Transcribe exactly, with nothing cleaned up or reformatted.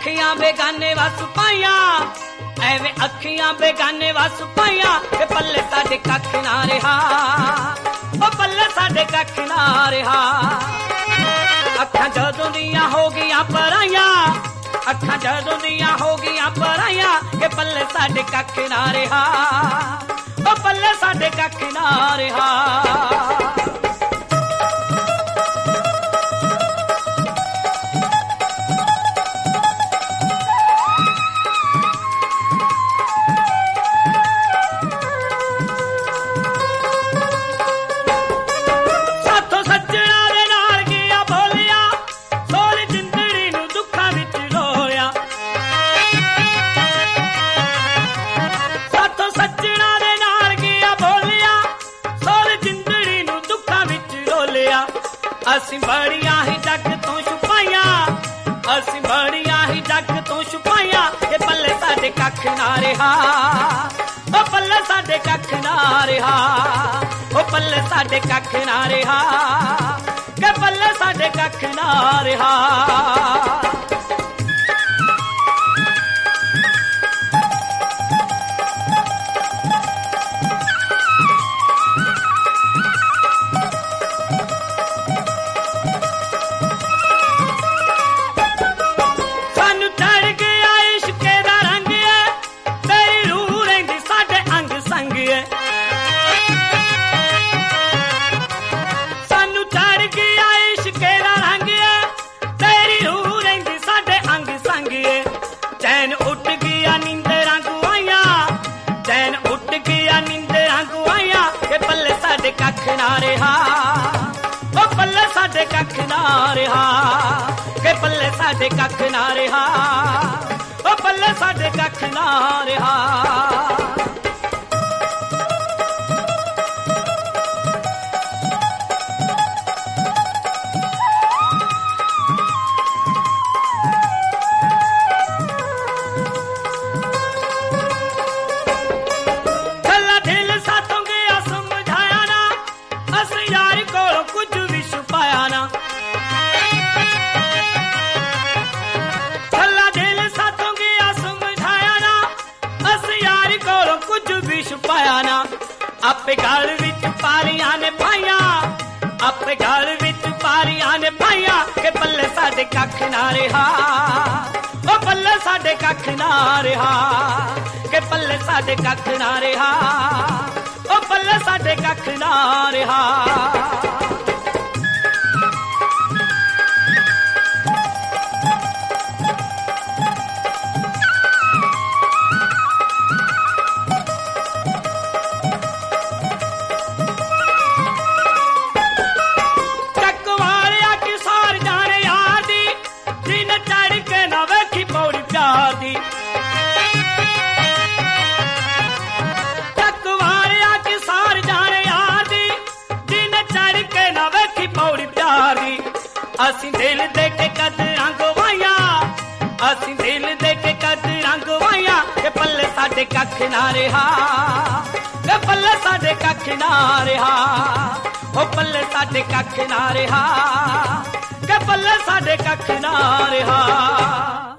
अखियां बेगाने वस पाइया एवें अखियां बेगाने वस पाइया ते पल्ले साडे कख ना रहा ओ पल्ले साडे कख ना रहा अखां जदों दियां हो गईयां पराइयां अखां जदों दियां हो गईयां पराइयां के पल्ले साडे कख ना रहा ओ पल्ले साडे कख ना रहा ਅਸੀਂ ਬੜੀਆਂ ਹੀ ਜੱਗ ਤੋਂ ਛੁਪਾਈਆਂ ਅਸੀਂ ਬੜੀਆਂ ਹੀ ਜੱਗ ਤੋਂ ਛੁਪਾਈਆਂ ਕਿ ਪੱਲੇ ਸਾਡੇ ਕੱਖ ਨਾ ਰਿਹਾ ਉਹ ਪੱਲੇ ਸਾਡੇ ਕੱਖ ਨਾ ਰਿਹਾ ਉਹ ਪੱਲੇ ਸਾਡੇ ਕੱਖ ਨਾ ਰਿਹਾ ਕਿ ਪੱਲੇ ਸਾਡੇ ਕੱਖ ਨਾ ਰਿਹਾ कख ना रहा ओ पल्ले साडे कख ना रहा के पल्ले साडे कख ना रहा ओ पल्ले साडे कख ना रहा आपे गल विच पारियां ने पाइया आपे गल विच पारियां ने पाइया के पल्ले साडे कख ना रहा ओ पल्ले साडे कख ना रहा के पल्ले साडे कख ना रहा ओ पल्ले साडे कख ना रहा ਅਸੀਂ ਦਿਲ ਦੇ ਕੇ ਕਦਰਾਂ ਗਵਾਈਆਂ ਅਸੀਂ ਦਿਲ ਦੇ ਕੇ ਕਦਰਾਂ ਗਵਾਈਆਂ ਕਿ ਪੱਲੇ ਸਾਡੇ ਕੱਖ ਨਾ ਰਿਹਾ ਕਿ ਪੱਲੇ ਸਾਡੇ ਕੱਖ ਨਾ ਰਿਹਾ ਉਹ ਪੱਲੇ ਸਾਡੇ ਕੱਖ ਨਾ ਰਿਹਾ ਕਿ ਪੱਲੇ ਸਾਡੇ ਕੱਖ ਨਾ ਰਿਹਾ